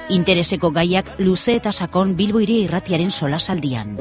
Intereseko gaiak luze eta sakon Bilbo Hiri Irratiaren solasaldian.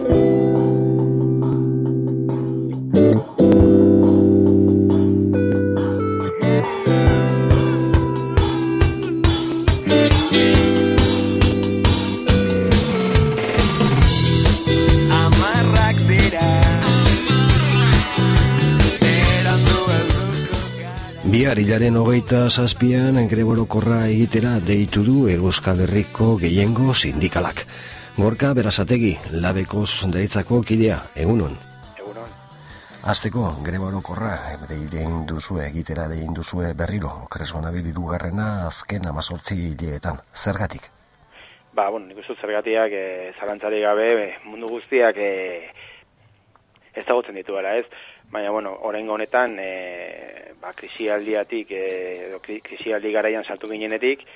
Bihar hilaren 27an greba orokorra egitera deitu du Euskal Herriko gehiengo sindikalak. Gorka Berasategi, Labekos deitzako kidea, egunon. Egunon. Hasteko greba orokorra egitera dein duzue berriro, Kresmonabil 2. azken 18 hileetan. Zergatik? Nik uste zergatiak zalantzarik gabe mundu guztiak ezagutzen dituela, ez? Baina, oraingo honetan, krisialdiatik, krisialdi garaian sartu ginenetik,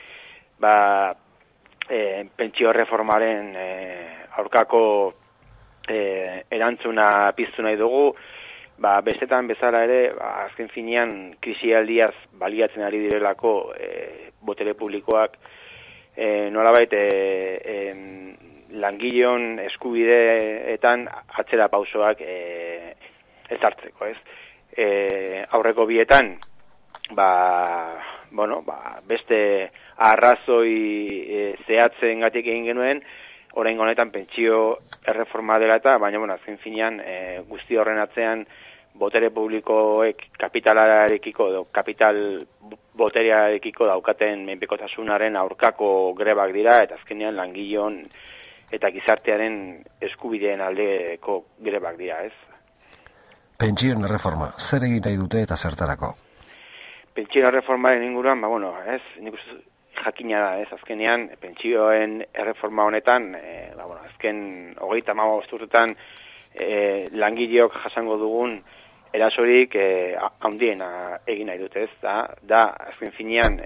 pentsio reformaren aurkako erantzuna piztu nahi dugu, bestetan bezala ere, azken finean krisialdiaz baliatzen ari direlako botere publikoak, nolabait langileon eskubideetan atzera pausoak ezartzeko, ez? Aurreko bietan, beste arrazoi zehatzengatik egin genuen, oraingo honetan pentsio erreforma dela eta, baina, azken finean, guzti horren atzean, botere publikoek kapitalarekiko edo kapital boterearekiko daukaten menpekotasunaren aurkako grebak dira, eta azkenean langileon eta gizartearen eskubideen aldeko grebak dira, ez? Pentsioen reforma, zer egin nahi dute eta zertarako? Pentsioen reformaren inguruan, nik uste jakina da, ez? Azkenean, pentsioen erreforma honetan, azken 35 urtetan langileok jasango dugun erasorik handiena egin nahi dute, ez? Da, azken finean,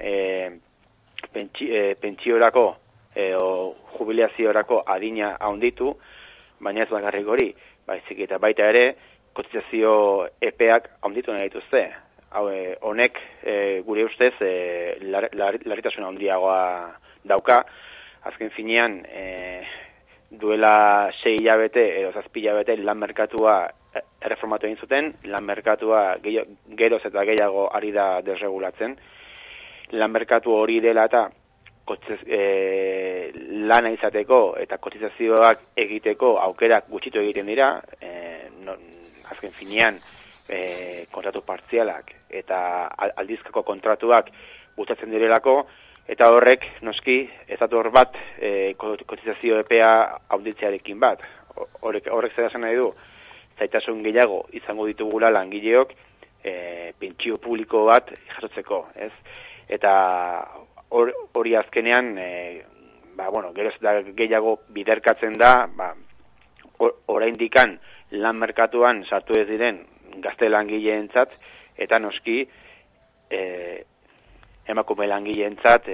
pentsiorako o jubilaziorako adina handitu, baina ez bakarrik hori, baizik eta baita ere, kotizazio epeak handitu nahi dituzte. Honek gure ustez larritasun handiagoa dauka. Azken finean duela 6 hilabete edo 7 hilabete lan merkatua erreformatu egin zuten, lan merkatua geroz eta gehiago ari da desregulatzen. Lan merkatu hori dela eta lana izateko eta kotizazioak egiteko aukerak gutxitu egiten dira, azken finean kontratu partzialak eta aldizkako kontratuak bultzatzen direlako, eta horrek noski ez dator bat kotizazio epea haunditzearekin bat. Horrek zer esan nahi du, zaitasun gehiago izango ditugula langileok pentsio publiko bat jasotzeko, ez? Eta hori azkenean geroz da gehiago biderkatzen da, oraindikan lan merkatuan sartu ez diren gazte langileentzat, eta noski emakume langileentzat,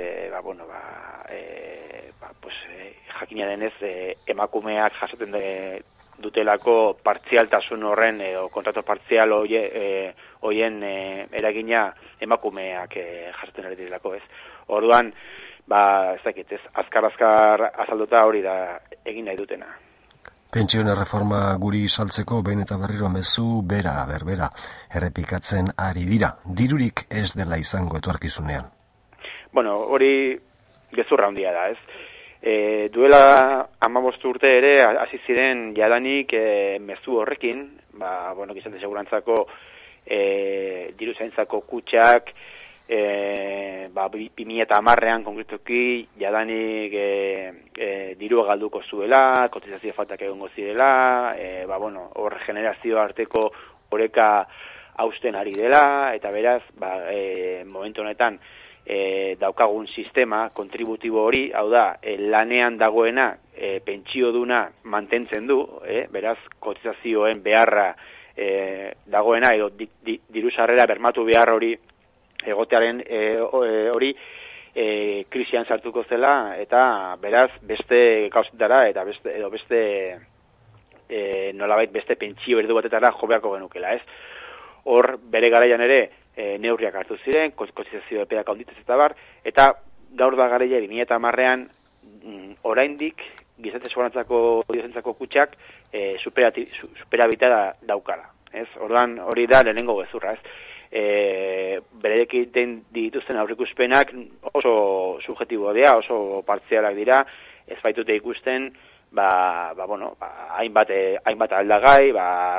jakina denez emakumeak jasoten dutelako partzialtasun horren edo kontratu partzial horien eragina emakumeak jasoten ari direlako, ez? Orduan, ez dakit, ez, azkar azalduta hori da egin nahi dutena. Pentsioen erreforma guri saltzeko behin eta berriro mezu berbera errepikatzen ari dira. Dirurik ez dela izango etorkizunean. Hori gezurra handia da, ez? Duela 15 urte ere hasi ziren jadanik mezu horrekin, gizarte segurantzako diru zaintzako kutxak 2010an konkretuki jadanik dirua galduko zuela, kotizazio faltak egongo zirela, hor generazio arteko oreka hausten ari dela, eta beraz, momentu honetan daukagun sistema kontributibo hori, hau da, lanean dagoena pentsioduna mantentzen du, beraz, kotizazioen beharra dagoena, edo diru sarrera bermatu behar hori egotearen hori krisian sartuko zela, eta beraz beste gauzetara eta beste nolabait beste pentsio erdu batetara jo beharko genukela, ez? Hor bere garaian ere neurriak hartu ziren, kotizazio epeak handituz eta bar, eta gaur da garaia 2010an oraindik gizarte segurantzako kutxak superabita daukala. Ez? Orduan hori da lehenengo gezurra, ez? Beraiek egiten dituzten aurreikuspenak oso subjektiboa dira, oso partzialak dira, ez baitute ikusten, hainbat aldagai,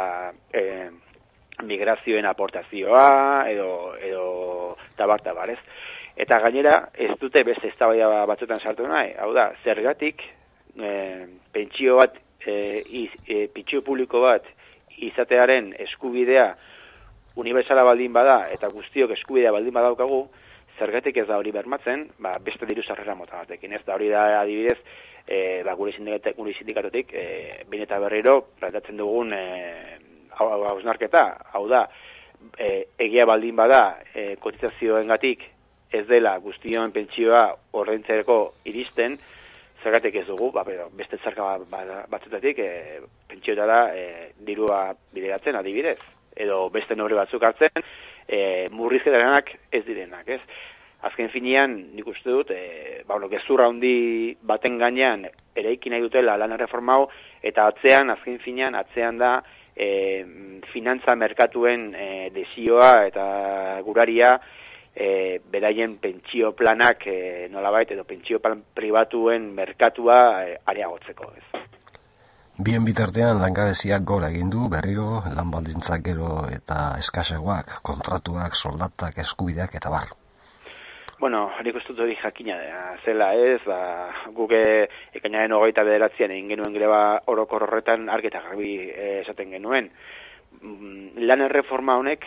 migrazioen aportazioa edo tabar, ez? Eta gainera ez dute beste eztabaida batzuetan sartu nahi, hau da, zergatik pentsio bat, pentsio publiko bat izatearen eskubidea unibertsala baldin bada eta guztiok eskubidea baldin badaukagu, zergatik ez da hori bermatzen, beste diru sarrera mota batekin, ez da hori da adibidez, gure sindikatotik, behin eta berriro planteatzen dugun hausnarketa, hau da, egia baldin bada kotizazioengatik ez dela guztion pentsioa ordaintzeko iristen, zergatik ez dugu, beste zerka batzutatik pentsioetara dirua bideratzen adibidez, edo beste neurri batzuk hartzen, murrizketarenak ez direnak, ez? Azken finean, nik uste dut, gezurra handi baten gainean eraiki nahi dutela lan erreforma hau, eta azken finean da finantza merkatuen desioa eta guraria beraien pentsio planak nolabait edo pentsio plan pribatuen merkatua areagotzeko, ez? Bien bitartean langabeziak gora egin du berriro lan baldintzak gero eta eskasagoak, kontratuak, soldatak, eskubideak eta bar. Bueno, nik uste dut hori jakina zela, ez? Guk ekainaren 29an egin genuen greba orokor horretan argi eta garbi esaten genuen. Lan erreforma honek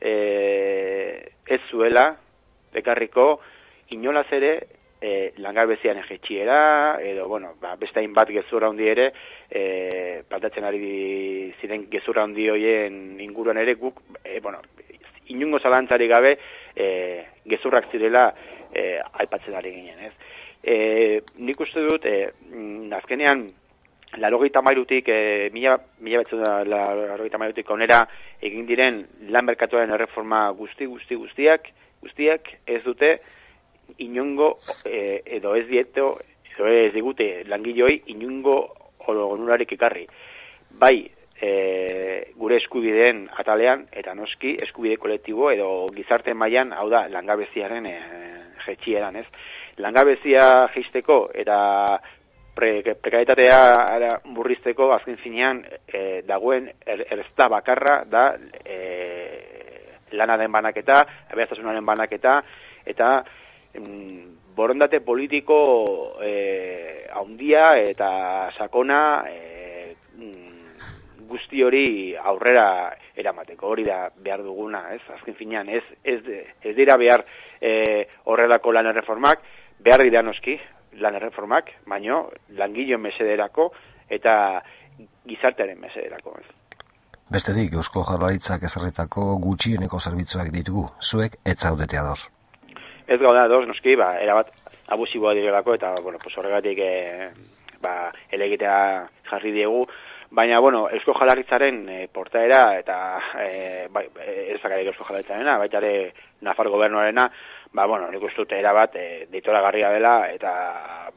ez zuela ekarriko inolaz ere langabezian jaitsiera edo beste hainbat gezurra handi ere plantatzen ari ziren gezurra handi horien inguruan ere guk inungo zalantzari gabe gezurrak zirela aipatzen ari ginen, ez? Nik uste dut azkenean 1983tik 1983tik onera egin diren lan merkatuaren erreforma guztiak ez dute inongo edo ez digute langileoi inongo onurarik ekarri. Bai, gure eskubideen atalean eta noski eskubide kolektibo edo gizarte mailan, hau da, langabeziaren jaitsieran, ez? Langabezia jaisteko eta prekarietatea murrizteko azken finean dagoen erzta bakarra da lanaren banaketa, aberastasunaren banaketa eta borondate politiko handia eta sakona guzti hori aurrera eramateko, hori da behar duguna, ez? Azken finean ez dira behar horrelako lan erreformak, behar dira noski lan erreformak, baino langileen mesederako eta gizartearen mesederako, ez? Bestetik, Eusko Jaurlaritzak ezarritako gutxieneko zerbitzuak ditugu, zuek ez zaudete ados. Ez gaude ados, noski, erabat abusiboa direlako eta, horregatik helegitea jarri diegu, baina, Eusko Jaurlaritzaren portaera eta ez bakarrik Eusko Jaurlaritzarena, baita ere Nafar gobernuarena, nik uste dut erabat deitoragarria dela eta,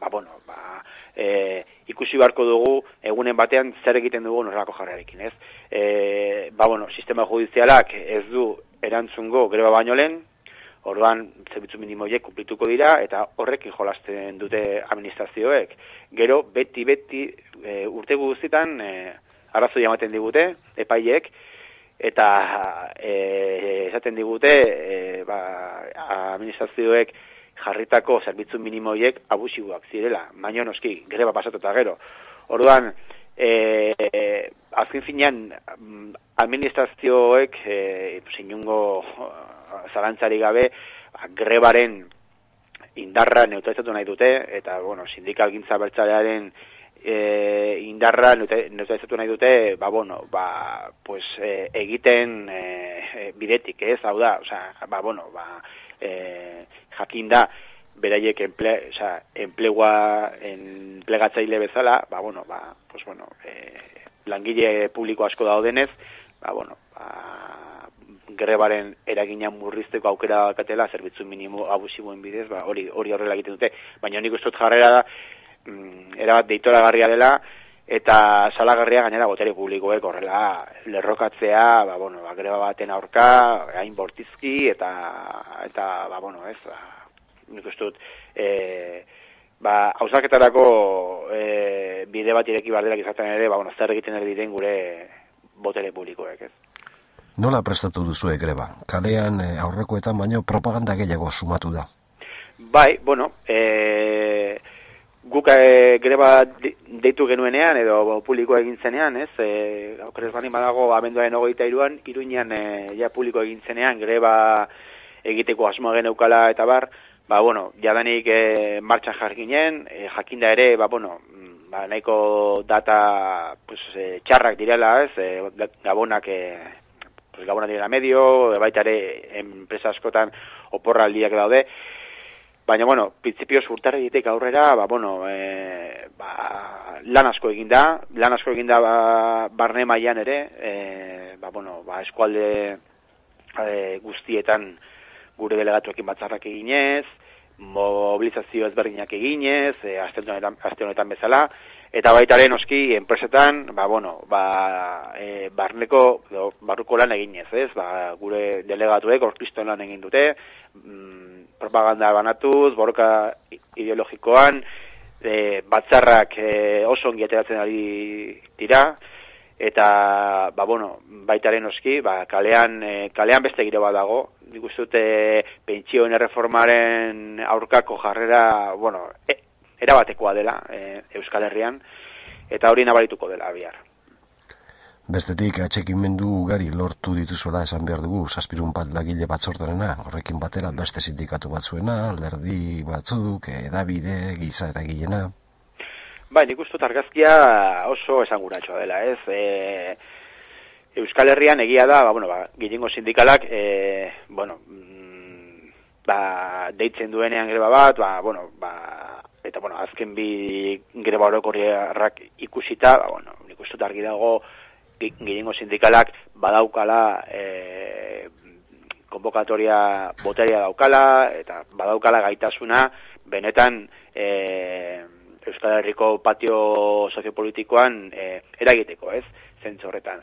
ikusi beharko dugu egunen batean zer egiten dugu horrelako jarriarekin, ez? Sistema judizialak ez du erantzungo greba baino lehen, orduan zerbitzu minimo horiek kumplituko dira eta horrekin jolasten dute administrazioek. Gero beti urte guztietan arrazoi ematen digute epaileek eta esaten digute administrazioek jarritako zerbitzu minimo horiek abusiboak zirela, baina noski greba pasatu eta gero. Orduan azken finean administrazioek inungo zalantzari gabe grebaren indarra neutralizatu nahi dute eta sindikalgintza abertzalearen indarra neutralizatu nahi dute egiten bidetik, ez? Hau da, jakin da beraiek enplegatzaile bezala, langile publiko asko daudenez, grebaren eragina murrizteko aukera katela zerbitzu minimo abusiboen bidez, hori horrela egiten dute. Baina nik uste dut jarrera da, erabat deitoragarria dela, eta salagarria gainera botere publikoek horrela lerrokatzea, greba baten aurka, hain bortizki, eta nik uste dut, hausnarketarako bide bat ireki bardelak izaten ere, zer egiten ere diren gure botere publikoek, ez? Nola prestatu duzue greba? Kalean aurrekoetan baino propaganda gehiago sumatu da. Bai, guk greba deitu genuenean edo publiko egin zenean, ez? Okerez bani badago abenduaren 23an Iruñean publiko egin zenean greba egiteko asmoa geneukala eta bar, jadanik martxan jarginen, jakinda ere, nahiko data txarrak direla, ez? Gabonak direla medio, baita ere enpresa askotan oporraldiak daude. Baina, printzipioz urtarritik aurrera, lan asko eginda barne mailan ere, eskualde guztietan gure delegatuekin batzarrak eginez, mobilizazio ezberdinak eginez, aste honetan bezala, eta baita ere noski enpresetan, barruko lan eginez, ez? Gure delegatuek orkriston lan egin dute, propaganda banatuz, borroka ideologikoan, batzarrak oso ongi ateratzen ari dira, eta, baitaren oski, kalean beste giro bat dago, nik uste dute pentsioen erreformaren aurkako jarrera, erabatekoa dela Euskal Herrian, eta hori nabarituko dela bihar. Bestetik, atxekimendu ugari lortu dituzola esan behar dugu, 7 langile batzorderena, horrekin batera beste sindikatu batzuena, alderdi batzuk, edabide, giza eragilena. Nik uste dut argazkia oso esanguratxoa dela, ez? Euskal Herrian egia da, gehiengo sindikalak, deitzen duenean greba bat, eta azken bi greba orokorrak ikusita, nik uste dut argi dago, gehiengo sindikalak badaukala konbokatoria boteria daukala, eta badaukala gaitasuna benetan Euskal Herriko patio soziopolitikoan eragiteko, ez? Zentzu horretan.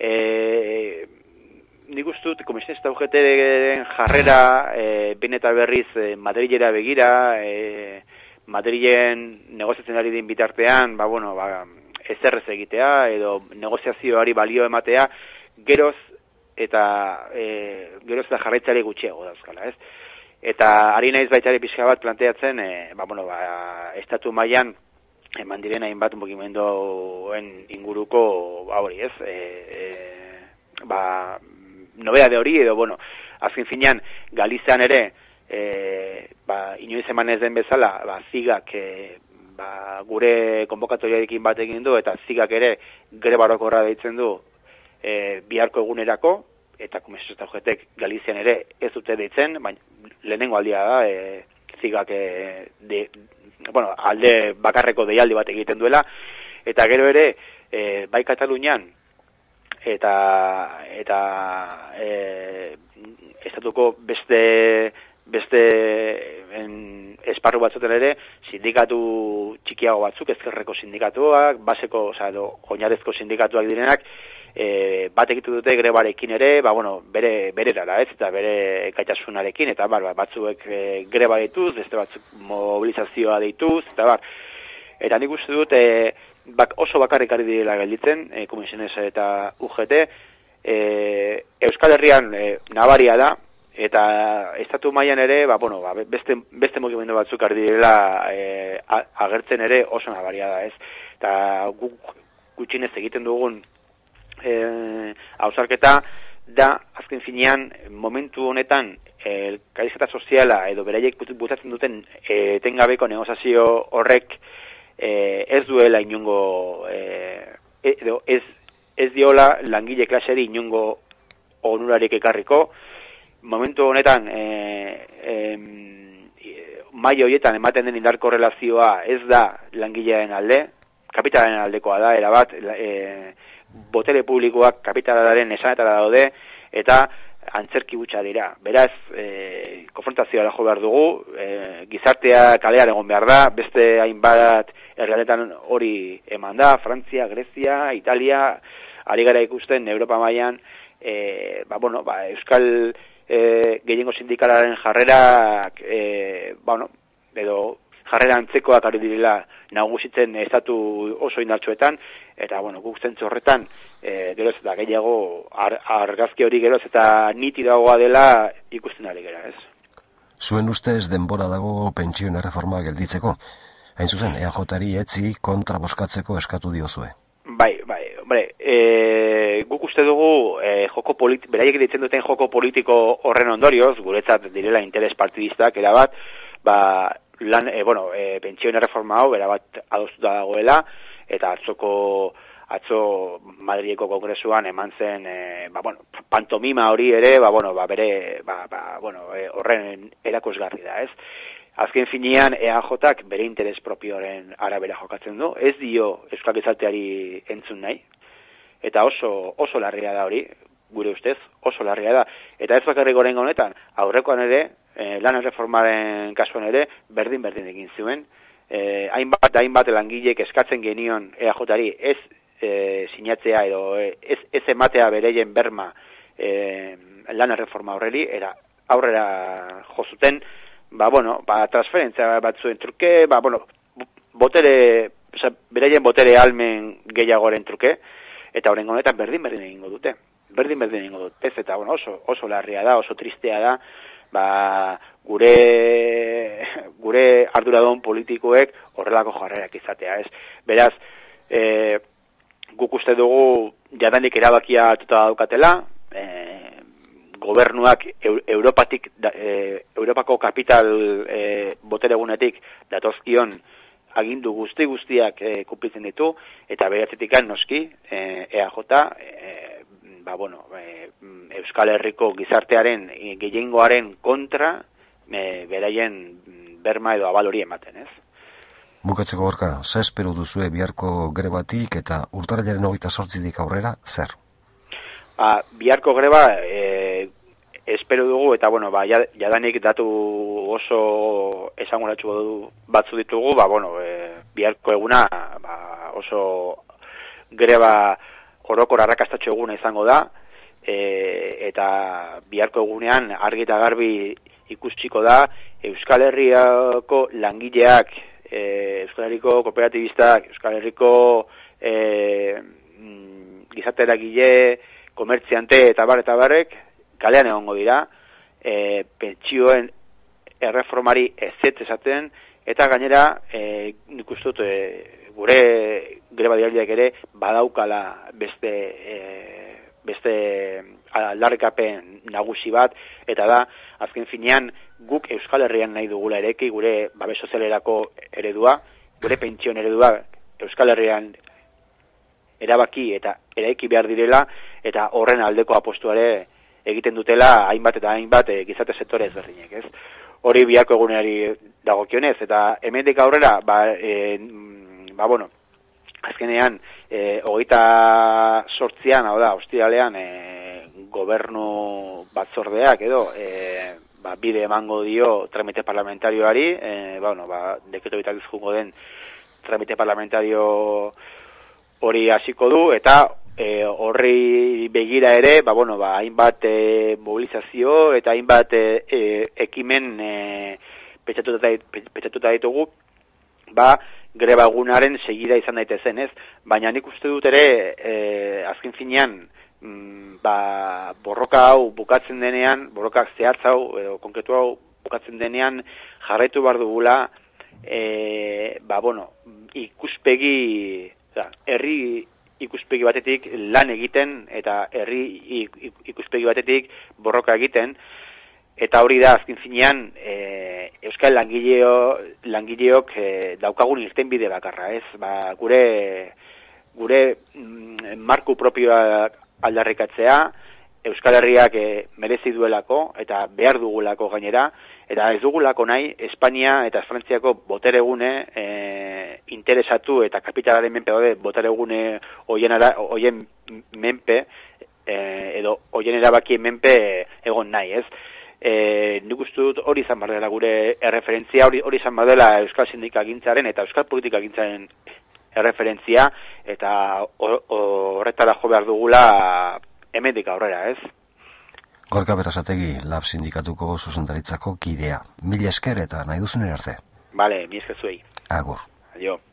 Nik uste dut, komisionista UGT-en jarrera behin eta berriz Madrilera begira, Madrilen negoziatzen ari din bitartean, ezerrez egitea, edo negoziazioari balio ematea, geroz eta jarraitzari gutxiago dauzkala, ez? Eta ari naiz baitare pixka bat planteatzen, estatu mailan eman diren hainbat mugimenduen inguruko hori, ez? Nobedade hori, edo, azken finean, Galizian ere, inoiz eman ez den bezala, zigak gure konbokatoriarekin bat egin du, eta zigak ere greba orokorra deitzen du biharko egunerako, eta komisionista UGTek Galizian ere ez dute deitzen, baina lehenengo aldia da, zigak alde bakarreko deialdi bat egiten duela, eta gero ere, bai Katalunian, eta estatuko beste esparru batzuten ere, sindikatu txikiago batzuk, ezkerreko sindikatuak, baseko, oinarezko sindikatuak direnak, bat egitu dute grebarekin ere, bere erara, ez, eta bere gaitasunarekin, eta batzuek greba dituz, beste batzuk mobilizazioa dituz, eta nik uste dut, oso bakarrik ari direla gelditzen, komisiones eta UGT, Euskal Herrian nabaria da, eta estatu mailan ere, beste mugimendu batzuk ari direla agertzen ere oso nabaria da, ez? Eta gutxinez egiten dugun hausarketa da, azken finean, momentu honetan, elkarrizketa soziala edo beraiek butatzen duten etengabeko negoziazio horrek ez duela inongo, edo ez diola langile klaseri inongo onurarik ekarriko. Momentu honetan, maila horietan ematen den indar korrelazioa ez da langilearen alde, kapitalaren aldekoa da, erabat, botere publikoak kapitalaren esanetara daude, eta antzerki hutsa dira. Beraz, konfrontazioa jo behar dugu, gizartea kalean egon behar da, beste hainbat herrialdetan hori eman da, Frantzia, Grezia, Italia, ari gara ikusten Europa mailan, Euskal gehiengo sindikalaren jarrerak, edo jarrera antzekoak ari direla nagusitzen estatu oso indartsuetan, eta, guk zentzu horretan, geroz eta gehiago argazki hori geroz eta nitidagoa dela ikusten ari gara, ez? Zuen ustez denbora dago pentsioen erreforma gelditzeko. Hain zuzen, EAJ-ari etzi kontra bozkatzeko eskatu diozue. Bai, hombre, guk uste dugu beraiek ditzen duten joko politiko horren ondorioz, guretzat direla interes partidistak, erabat, pentsioen erreforma hau erabat adostuta dagoela, eta atzo Madrileko kongresuan eman zen pantomima hori ere, horren erakusgarri da, ez? Azken finean EAJak bere interes propioaren arabera jokatzen du, ez dio euskal gizarteari entzun nahi, eta oso larria da hori, gure ustez, oso larria da. Eta ez bakarrik oraingo honetan, aurrekoan ere, lan erreformaren kasuan ere, berdin egin zuen. Hainbat langileek eskatzen genion EAJari ez sinatzea edo ez ematea bereien berma lan erreforma horreri, era aurrera jo zuten, transferentzia batzuen truke, beraien botere almen gehiagoren truke, eta horrengo honetan berdin egingo dute. Eta oso larria da, oso tristea da, gure arduradun politikoek horrelako jarrerak izatea, ez? Beraz, guk uste dugu jadanik erabakia hartuta daukatela, gobernuak Europako kapital boteregunetik datozkion agindu guztiak kuplitzen ditu, eta beratzetik noski EAJ Euskal Herriko gizartearen gehiengoaren kontra beraien berma edo abal hori ematen, ez? Bukatzeko Gorka, zer espero duzue biharko grebatik eta urtarrilaren 28tik aurrera, zer? Biharko greba espero dugu, eta jadanik datu oso esanguratsu batzu ditugu, biharko eguna oso greba orokor arrakastatxo eguna izango da, eta biharko egunean argi eta garbi ikusiko da Euskal Herriko langileak, Euskal Herriko kooperatibistak, Euskal Herriko gizarte eragile, komertziante eta barrek kalean egongo dira, pentsioen erreformari ezetz esaten, eta gainera nik uste dut gure greba dialdiak ere badaukala beste aldarrikapen nagusi bat, eta da, azken finean, guk Euskal Herrian nahi dugula ereki, gure babes sozialerako eredua, gure pentsioen eredua Euskal Herrian erabaki eta eraiki behar direla, eta horren aldeko apostuare egiten dutela hainbat gizarte sektore ezberdinek, ez? Hori biharko eguneari dagokionez, eta hemendik aurrera, azkenean, 28an, hau da, ostiralean, gobernu batzordeak edo, bide emango dio tramite parlamentarioari, dekreto bitartez jungo den tramite parlamentario hori hasiko du, eta horri begira ere, hainbat mobilizazio eta hainbat ekimen pentsatuta ditugu, greba egunaren segida izan daitezen, ez? Baina nik uste dut ere, azken finean, borroka hau bukatzen denean, borrokak zehatz hau, edo konkretu hau bukatzen denean, jarraitu behar dugula, herri ikuspegi batetik lan egiten, eta herri ikuspegi batetik borroka egiten, eta hori da, azken finean, Euskal langileok daukagun irtenbide bakarra, ez? Gure marku propioa aldarrikatzea, Euskal Herriak merezi duelako, eta behar dugulako gainera, eta ez dugulako nahi, Espainia eta Frantziako boteregune interesatu eta kapitalaren menpe daude boteregune hoien menpe edo hoien erabakien menpe egon nahi, ez? Nik uste dut hori izan behar dela gure erreferentzia, hori izan behar dela Euskal Sindikagintzaren eta Euskal Politikagintzaren erreferentzia, eta horretara jo behar dugula hemendik aurrera, ez? Gorka Berasategi, Lab Sindikatuko zuzendaritzako kidea. Mila esker eta nahi duzun arte. Bale, mi esker zuei. Agur. Adio.